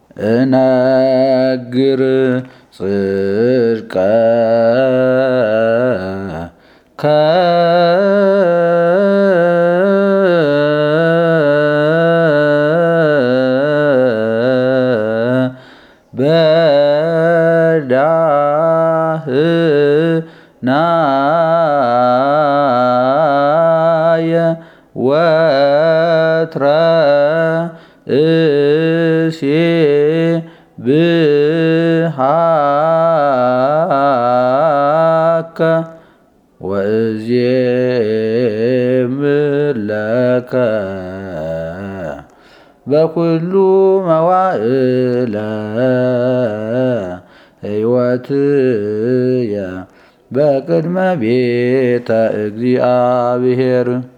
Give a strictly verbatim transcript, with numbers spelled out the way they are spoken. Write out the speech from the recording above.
እነግር ጽድቀ በዳህናየ ወትረ እሴብሐከ ወእዜምለከ በኩሉ መዋዕለ ሕይወትየ በቅድመ ቤተ እግዚአብሔር